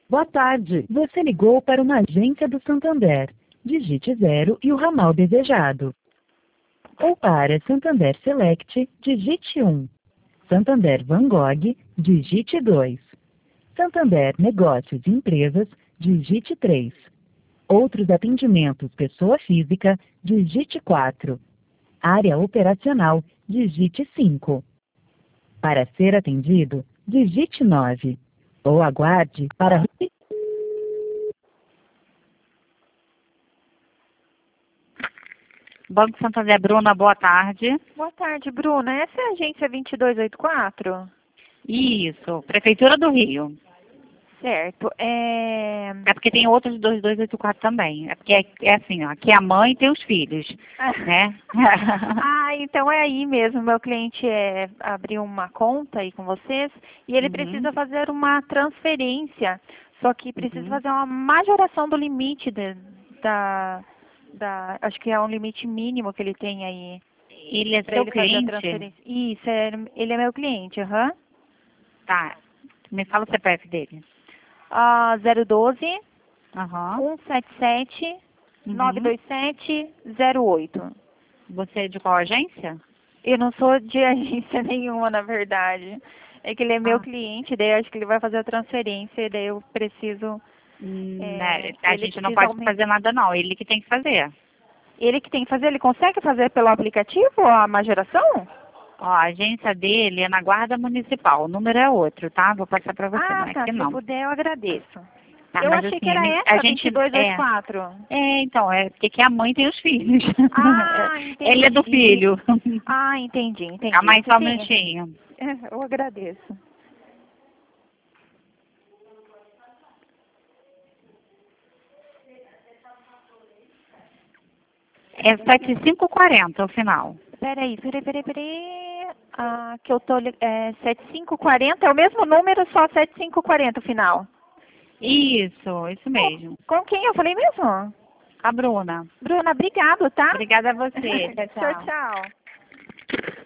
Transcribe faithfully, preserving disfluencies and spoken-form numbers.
Boa tarde. Você ligou para uma agência do Santander. Digite zero e o ramal desejado. Ou para Santander Select, digite um. Santander Van Gogh, digite dois. Santander Negócios e Empresas, digite três. Outros atendimentos pessoa física, digite quatro. Área operacional, digite cinco. Para ser atendido, digite nove. Ou aguarde para... Banco Santander, Bruna, boa tarde. Boa tarde, Bruna. Essa é a agência vinte e dois oitenta e quatro? Isso, Prefeitura do Rio. Certo. É, É porque tem outros dois dois oito quatro também. É porque é, é assim, ó, aqui é a mãe e tem os filhos, né? Ah, então é aí mesmo. Meu cliente é, abriu uma conta aí com vocês e ele Uhum. precisa fazer uma transferência. Só que precisa Uhum. fazer uma majoração do limite de- da, da... Acho que é um limite mínimo que ele tem aí. Ele é Para seu ele fazer a cliente? transferência. Isso, é, ele é meu cliente, aham. Tá. Me fala o C P F dele. Ah, zero doze, Aham. um sete sete, nove Uhum. dois sete, zero oito. Você é de qual agência? Eu não sou de agência nenhuma, na verdade. É que ele é meu Ah. cliente, daí eu acho que ele vai fazer a transferência, e daí eu preciso... Hum, é, né, a ele gente não precisa pode aumentar. fazer nada não, ele que tem que fazer. Ele que tem que fazer, ele consegue fazer pelo aplicativo a majoração? Ó, a agência dele é na Guarda Municipal, o número é outro, tá? Vou passar pra você, Ah, não é tá, que se não. puder eu agradeço. Tá, Eu mas achei que assim, era ele- essa, a gente vinte e dois oitenta e é, quatro. é, então, é porque que a mãe tem os filhos. Ah, Ele é do entendi. filho. Ah, entendi, entendi. Calma aí Você só um tem- minutinho. É, eu agradeço. É sete cinco quatro zero o final. Peraí, peraí, peraí, peraí. Ah, que eu tô... li- É, setenta e cinco quarenta, é o mesmo número, só setenta e cinco quarenta o final. Isso, isso mesmo. Com quem eu falei mesmo? A Bruna. Bruna, obrigado, tá? Obrigada a você. Tchau, Tchau, tchau. tchau.